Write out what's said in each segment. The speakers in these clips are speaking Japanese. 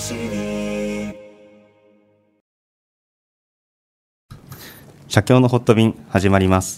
写経のホット便始まります。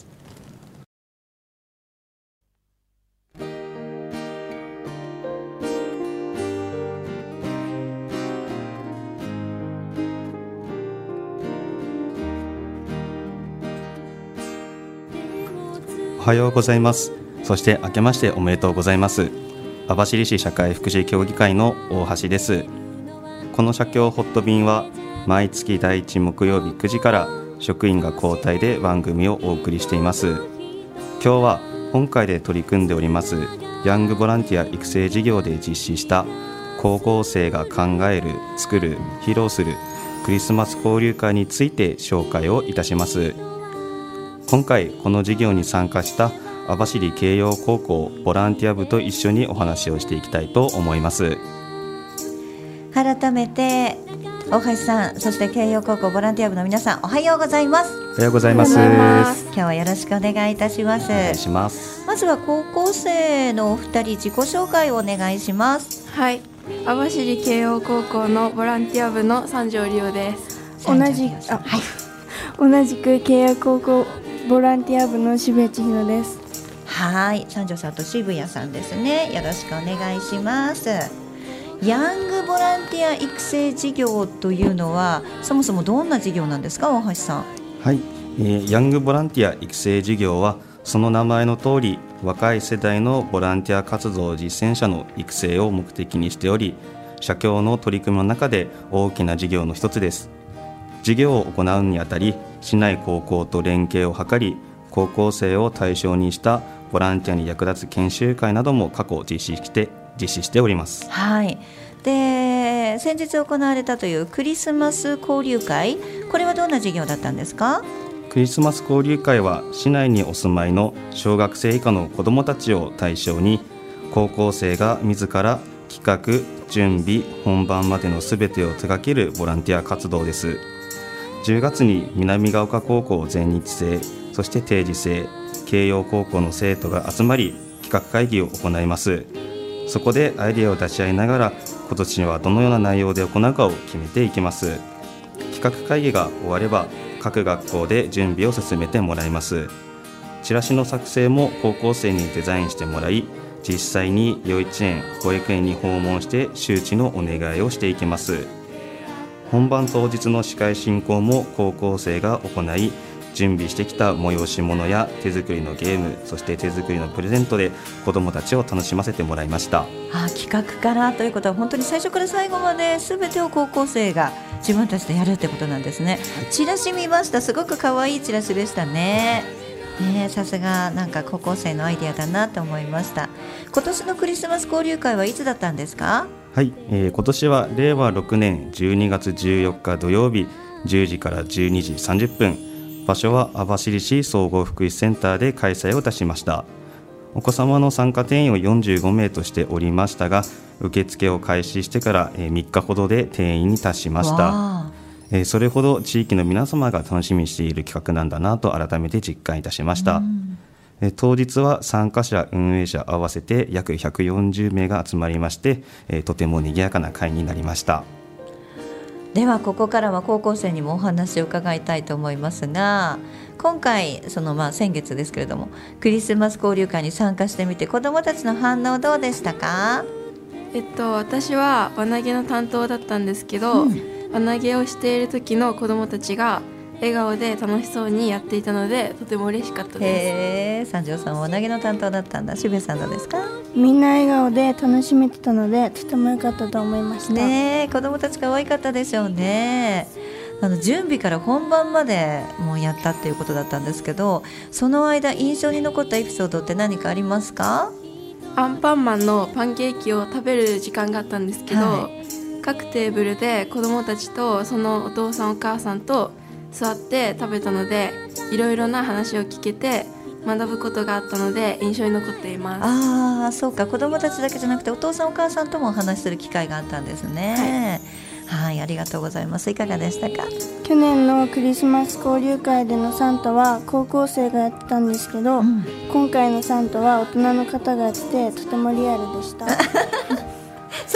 おはようございます。そして明けましておめでとうございます。網走市社会福祉協議会の大橋です。この写経ホット便は毎月第1木曜日9時から職員が交代で番組をお送りしています。今日は本会で取り組んでおりますヤングボランティア育成事業で実施した高校生が考える、作る、披露するクリスマス交流会について紹介をいたします。今回この事業に参加した網走慶陽高校ボランティア部と一緒にお話をしていきたいと思います。 改めて大橋さん、そして慶陽高校ボランティア部の皆さん、おはようございます。 おはようございます。 今日はよろしくお願いいたします。 お願いします。 まずは高校生のお二人、自己紹介をお願いします。 はい、網走慶陽高校のボランティア部の三条理央です。 同じく慶陽高校ボランティア部の渋谷千尋です。 はい、三条さんと渋谷さんですね。よろしくお願いします。ヤングボランティア育成事業というのはそもそもどんな事業なんですか、大橋さん。 はい、ヤングボランティア育成事業はその名前の通り若い世代のボランティア活動実践者の育成を目的にしており、写経の取り組みの中で大きな事業の一つです。事業を行うにあたり市内高校と連携を図り、高校生を対象にしたボランティアに役立つ研修会なども過去実施しております。 はい。で、先日行われたというクリスマス交流会、これはどんな事業だったんですか？ クリスマス交流会は市内にお住まいの小学生以下の子どもたちを対象に、高校生が自ら企画、準備、本番までのすべてを手掛けるボランティア活動です。10月に南ヶ丘高校全日制、そして定時制、慶陽高校の生徒が集まり企画会議を行います。そこでアイデアを出し合いながら今年はどのような内容で行うかを決めていきます。企画会議が終われば各学校で準備を進めてもらいます。チラシの作成も高校生にデザインしてもらい、実際に幼稚園、保育園に訪問して周知のお願いをしていきます。本番当日の司会進行も高校生が行い、準備してきた催し物や手作りのゲーム、そして手作りのプレゼントで子どもたちを楽しませてもらいました。 企画からということは本当に最初から最後まで全てを高校生が自分たちでやるってことなんですね。チラシ見ました。すごく可愛いチラシでしたね。さすがなんか高校生のアイデアだなと思いました。今年のクリスマス交流会はいつだったんですか？ はい、今年は令和6年12月14日土曜日10時から12時30分、場所は網走市総合福祉センターで開催をいたしました。お子様の参加定員を45名としておりましたが、受付を開始してから3日ほどで定員に達しました。それほど地域の皆様が楽しみにしている企画なんだなと改めて実感いたしました。当日は参加者運営者合わせて約140名が集まりまして、とても賑やかな会になりました。 ではここからは高校生にもお話を伺いたいと思いますが、今回先月ですけれどもクリスマス交流会に参加してみて子どもたちの反応どうでしたか？ 私は輪投げの担当だったんですけど、輪投げをしている時の子どもたちが笑顔で楽しそうにやっていたのでとても嬉しかったです。 三条さんは輪投げの担当だったんだ。渋谷さんどうですか？ みんな笑顔で楽しめてたのでとても良かったと思いました。 子どもたち可愛かったでしょうね。準備から本番までもうやったっていうことだったんですけど、その間印象に残ったエピソードって何かありますか？ アンパンマンのパンケーキを食べる時間があったんですけど、各テーブルで子どもたちとそのお父さんお母さんと座って食べたので、いろいろな話を聞けて学ぶことがあったので印象に残っています。 そうか、子どもたちだけじゃなくてお父さんお母さんともお話しする機会があったんですね。はい、ありがとうございます。いかがでしたか？ 去年のクリスマス交流会でのサンタは高校生がやってたんですけど、今回のサンタは大人の方がやっててとてもリアルでした。 そうか、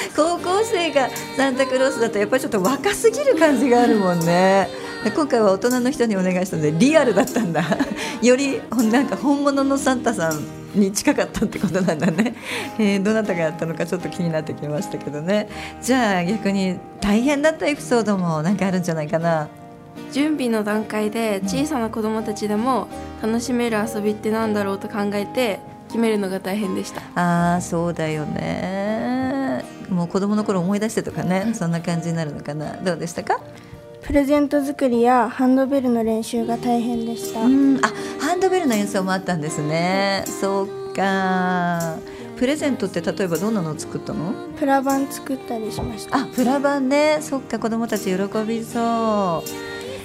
高校生がサンタクロースだとやっぱりちょっと若すぎる感じがあるもんね。今回は大人の人にお願いしたのでリアルだったんだ。よりなんか本物のサンタさんに近かったってことなんだね。どなたがやったのかちょっと気になってきましたけどね。じゃあ逆に大変だったエピソードもなんかあるんじゃないかな。 準備の段階で小さな子どもたちでも楽しめる遊びってなんだろうと考えて決めるのが大変でした。 ああ、そうだよね。もう子供の頃思い出してとかね、そんな感じになるのかな。どうでしたか？ プレゼント作りやハンドベルの練習が大変でした。 ハンドベルの演奏もあったんですね。そうか。プレゼントって例えばどんなのを作ったの？ プラ板作ったりしました。 プラ板ね。そっか、子供たち喜びそう。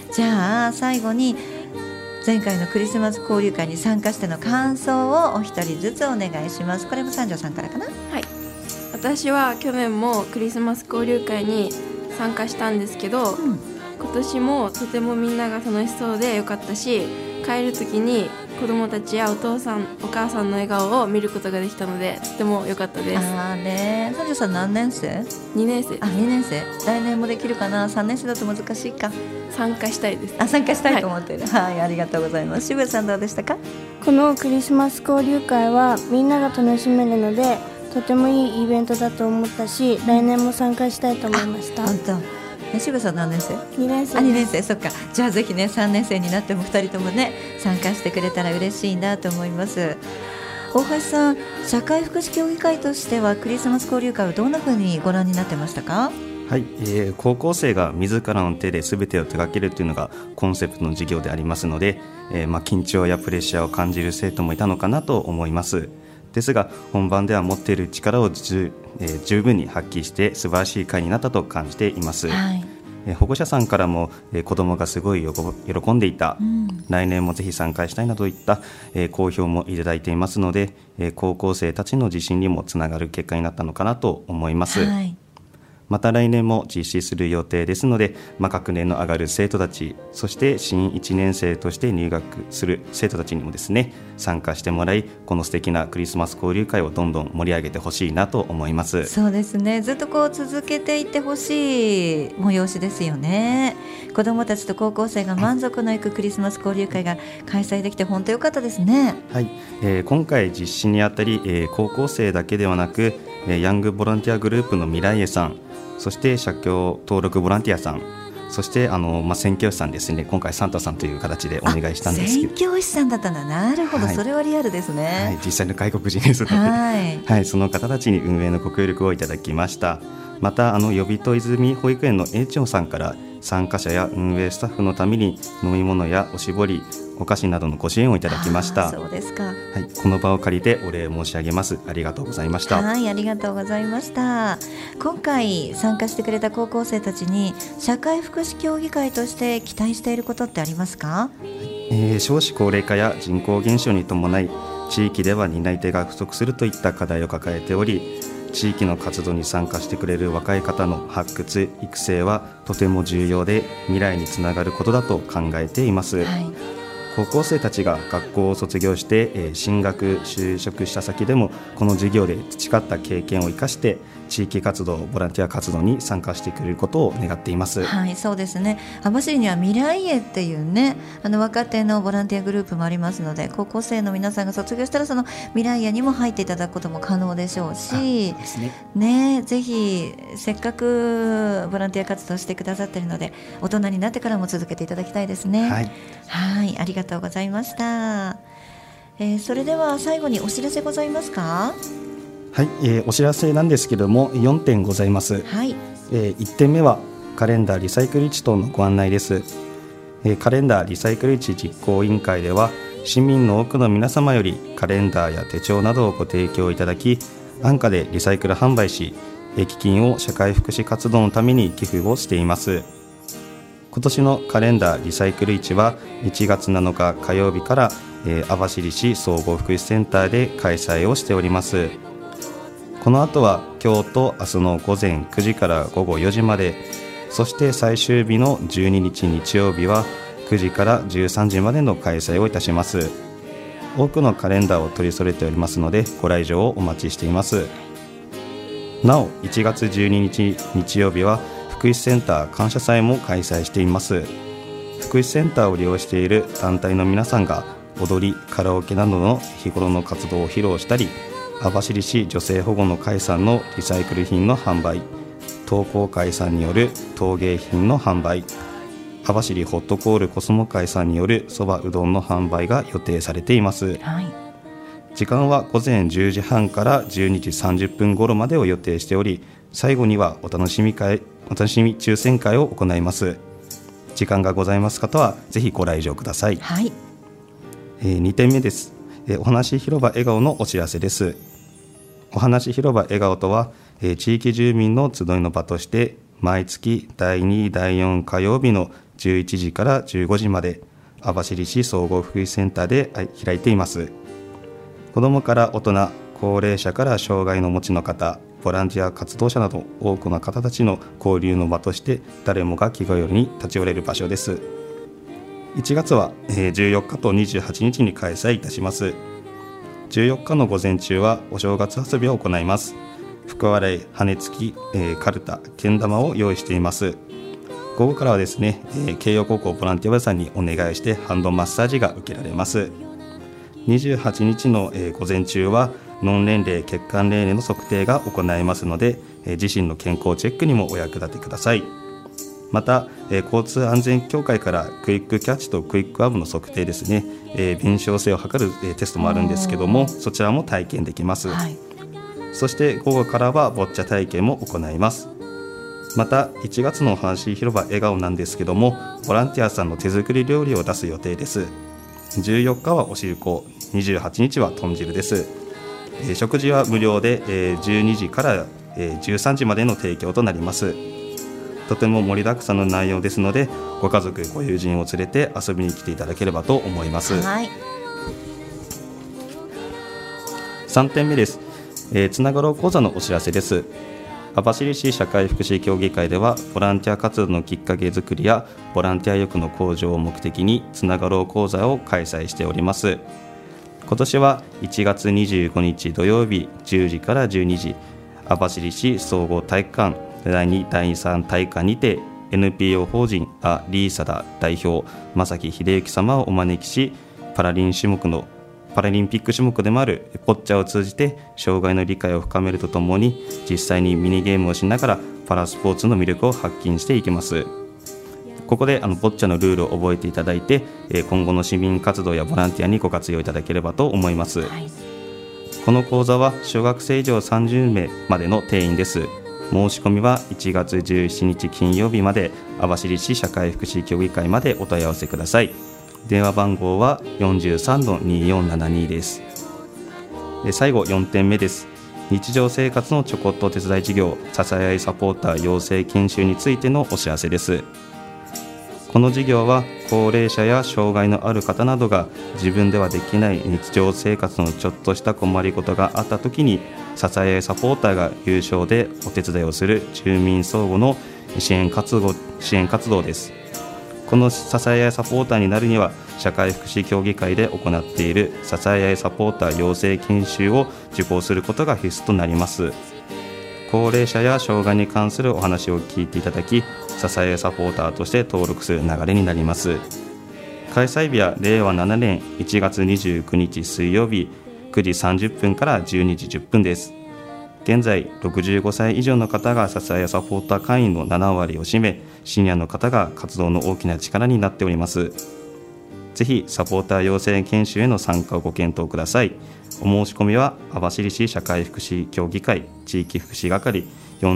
じゃあ最後に前回のクリスマス交流会に参加しての感想をお一人ずつお願いします。これも三条さんからかな。 はい、私は去年もクリスマス交流会に参加したんですけど、今年もとてもみんなが楽しそうでよかったし、帰る時に子供たちやお父さんお母さんの笑顔を見ることができたのでとても良かったです。 三条さん何年生 ？2年生。 2年生。来年もできるかな。3年生だと難しいか。 参加したいです。 参加したいと思っている。はい、ありがとうございます。渋谷さんどうでしたか？ このクリスマス交流会はみんなが楽しめるのでとてもいいイベントだと思ったし、来年も参加したいと思いました。 本当。渋谷さん何年生 ？2年生。 2年生。そっか。じゃあぜひね、3年生になっても2人ともね参加してくれたら嬉しいなと思います。大橋さん、社会福祉協議会としてはクリスマス交流会をどんな風にご覧になってましたか？ はい、高校生が自らの手で全てを手掛けるというのがコンセプトの授業でありますので、緊張やプレッシャーを感じる生徒もいたのかなと思います。ですが本番では持っている力を十分に発揮して素晴らしい会になったと感じています。はい、保護者さんからも、子どもがすごい喜んでいた、来年もぜひ参加したいなといった、好評もいただいていますので、高校生たちの自信にもつながる結果になったのかなと思います。はい、また来年も実施する予定ですので、学年の上がる生徒たち、そして新1年生として入学する生徒たちにもですね参加してもらい、この素敵なクリスマス交流会をどんどん盛り上げてほしいなと思います。 そうですね。ずっと続けていってほしい催しですよね。子どもたちと高校生が満足のいくクリスマス交流会が開催できて本当良かったですね。 はい、今回実施にあたり、高校生だけではなく、ヤングボランティアグループの未来絵さん、そして社協登録ボランティアさん、そして宣教師さんですね。今回サンタさんという形でお願いしたんですけど、 宣教師さんだったんだ。なるほど、はい、それはリアルですね。 はい、実際の外国人ですので、はい、その方たちに運営のご協力をいただきました。また予備と泉保育園の園長さんから参加者や運営スタッフのために飲み物やおしぼり、お菓子などのご支援をいただきました。 そうですか。はい、 この場を借りてお礼申し上げます。ありがとうございました。 はい、ありがとうございました。今回参加してくれた高校生たちに社会福祉協議会として期待していることってありますか？ 少子高齢化や人口減少に伴い地域では担い手が不足するといった課題を抱えており、地域の活動に参加してくれる若い方の発掘・育成はとても重要で未来につながることだと考えています。はい、高校生たちが学校を卒業して、進学・就職した先でもこの授業で培った経験を生かして地域活動、ボランティア活動に参加してくれることを願っています。 はい、そうですね。網走には未来絵っていうね、若手のボランティアグループもありますので、高校生の皆さんが卒業したらその未来絵にも入っていただくことも可能でしょうし、ね、ぜひせっかくボランティア活動してくださっているので大人になってからも続けていただきたいですね。はい、はい、ありがとうございました。それでは最後にお知らせございますか？ はい、お知らせなんですけども4点ございます。はい、1点目はカレンダーリサイクル市等のご案内です。カレンダーリサイクル市実行委員会では市民の多くの皆様よりカレンダーや手帳などをご提供いただき、安価でリサイクル販売し、益金を社会福祉活動のために寄付をしています。今年のカレンダーリサイクル市は1月7日火曜日から網走市総合福祉センターで開催をしております。この後は今日と明日の午前9時から午後4時まで、そして最終日の12日日曜日は9時から13時までの開催をいたします。多くのカレンダーを取り揃えておりますのでご来場をお待ちしています。 なお1月12日日曜日は福祉センター感謝祭も開催しています。福祉センターを利用している団体の皆さんが踊り、カラオケなどの日頃の活動を披露したり、網走市女性保護の会さんのリサイクル品の販売、東光会さんによる陶芸品の販売、網走ホットコールコスモ会さんによるそばうどんの販売が予定されています。 はい、 時間は午前10時半から12時30分頃までを予定しており、最後にはお楽しみ抽選会を行います。時間がございます方はぜひご来場ください。 はい、 2点目です。お話広場笑顔のお知らせです。お話広場笑顔とは、地域住民の集いの場として毎月第2、第4火曜日の11時から15時まで網走市総合福祉センターで開いています。子どもから大人、高齢者から障害の持ちの方、ボランティア活動者など多くの方たちの交流の場として誰もが気軽に立ち寄れる場所です。1月は14日と28日に開催いたします。14日の午前中はお正月遊びを行います。福笑い、羽付き、カルタ、けん玉を用意しています。午後からはですね、慶応高校ボランティア部さんにお願いしてハンドマッサージが受けられます。28日の午前中は脳年齢、血管年齢の測定が行えますので、自身の健康チェックにもお役立てください。また、交通安全協会からクイックキャッチとクイックアップの測定ですね、敏捷性を測る、テストもあるんですけども、そちらも体験できます。はい、そして午後からはボッチャ体験も行います。また1月のお話広場笑顔なんですけども、ボランティアさんの手作り料理を出す予定です。14日はおしるこ、28日は豚汁です。食事は無料で、12時から、13時までの提供となります。とても盛りだくさんの内容ですので、ご家族ご友人を連れて遊びに来ていただければと思います。 はい、 3点目です。つながろう講座のお知らせです。網走市社会福祉協議会ではボランティア活動のきっかけ作りやボランティア力の向上を目的につながろう講座を開催しております。今年は1月25日土曜日10時から12時、網走市総合体育館第2、第3体育館にて NPO 法人アリーサダ代表正木秀幸様をお招きし、パラリンピック種目でもあるボッチャを通じて障害の理解を深めるとともに、実際にミニゲームをしながらパラスポーツの魅力を発揮していきます。ここでボッチャのルールを覚えていただいて、今後の市民活動やボランティアにご活用いただければと思います。はい、この講座は小学生以上30名までの定員です。申し込みは1月17日金曜日まで網走市社会福祉協議会までお問い合わせください。電話番号は 43-2472 です。最後4点目です。日常生活のちょこっとお手伝い事業支え合いサポーター養成研修についてのお知らせです。この事業は高齢者や障害のある方などが自分ではできない日常生活のちょっとした困りごとがあったときに、支え合いサポーターが有償でお手伝いをする住民相互の支援活動です。この支え合いサポーターになるには、社会福祉協議会で行っている支え合いサポーター養成研修を受講することが必須となります。高齢者や障害に関するお話を聞いていただき、支え合いサポーターとして登録する流れになります。開催日は令和7年1月29日水曜日9時30分から12時10分です。現在65歳以上の方が支え合いサポーター会員の7割を占め、シニアの方が活動の大きな力になっております。ぜひサポーター養成研修への参加をご検討ください。お申し込みは網走市社会福祉協議会地域福祉係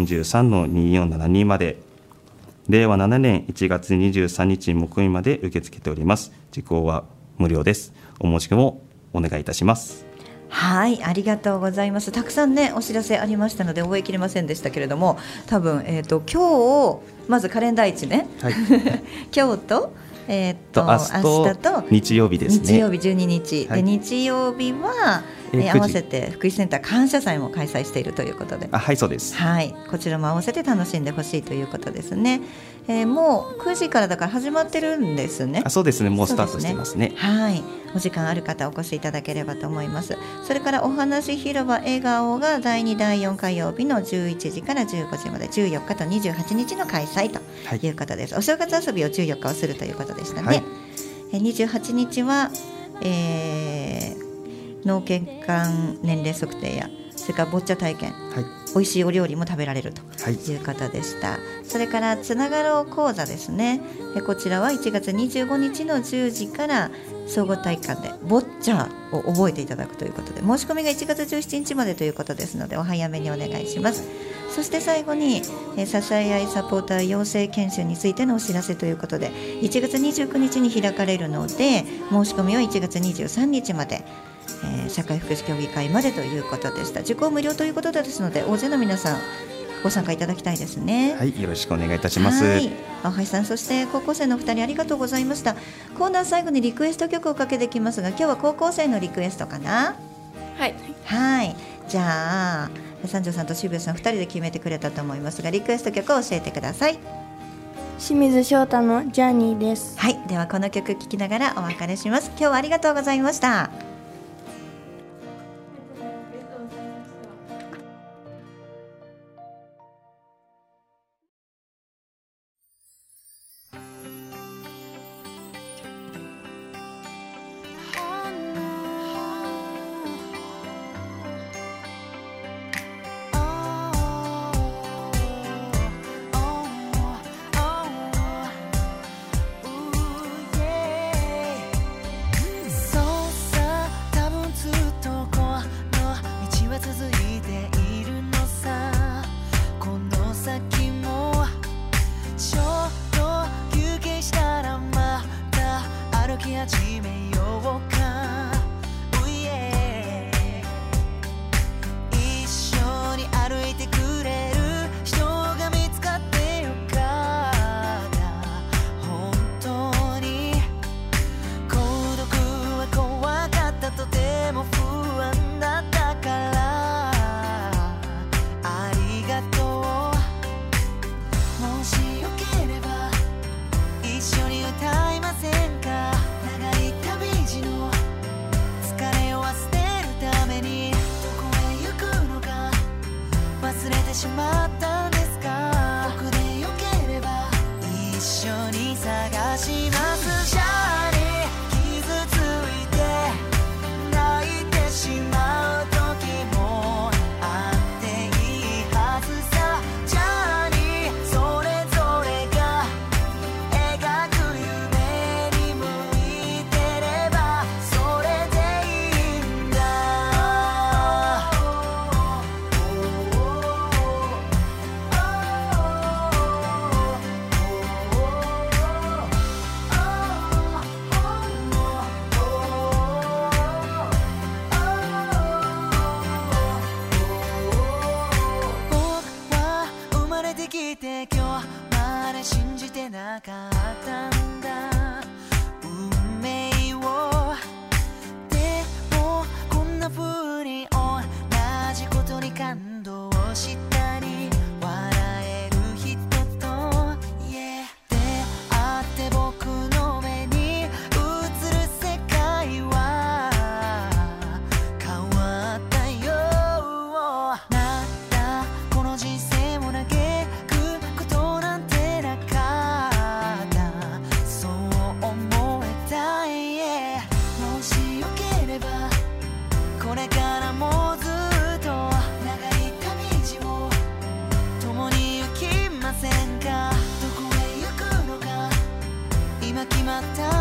43-2472 まで。令和7年1月23日木曜日まで受け付けております。受講は無料です。お申し込みをお願いいたします。 はい、ありがとうございます。たくさんねお知らせありましたので覚えきれませんでしたけれども、多分、今日まずカレンダー1ね、はい、今日と明日と日曜日ですね。 日曜日12日、はい、で日曜日は、 9時合わせて福祉センター感謝祭も開催しているということで、 はい、そうです。 はい、こちらも合わせて楽しんでほしいということですね。もう9時からだから始まってるんですね。 そうですね、もうスタートしてますね。 はい、お時間ある方お越しいただければと思います。それからお話広場笑顔が第2第4火曜日の11時から15時まで14日と28日の開催ということです。お正月遊びを14日をするということでしたね。はい、28日は、脳血管年齢測定やそれからボッチャ体験、美味しいお料理も食べられるという方でした。それからつながろう講座ですね。こちらは1月25日の10時から総合体育館でボッチャを覚えていただくということで、申し込みが1月17日までということですのでお早めにお願いします。そして最後に支え合いサポーター養成研修についてのお知らせということで、1月29日に開かれるので申し込みは1月23日まで、社会福祉協議会までということでした。受講無料ということですので大勢の皆さんご参加いただきたいですね。 はい、よろしくお願いいたします。 青橋さん、そして高校生のお二人ありがとうございました。コーナー最後にリクエスト曲をかけてきますが、今日は高校生のリクエストかな。 はい、 はい、じゃあ三条さんと渋谷さん2人で決めてくれたと思いますが、リクエスト曲を教えてください。 清水翔太のジャーニーです。 はい、ではこの曲聴きながらお別れします。今日はありがとうございました。 決まった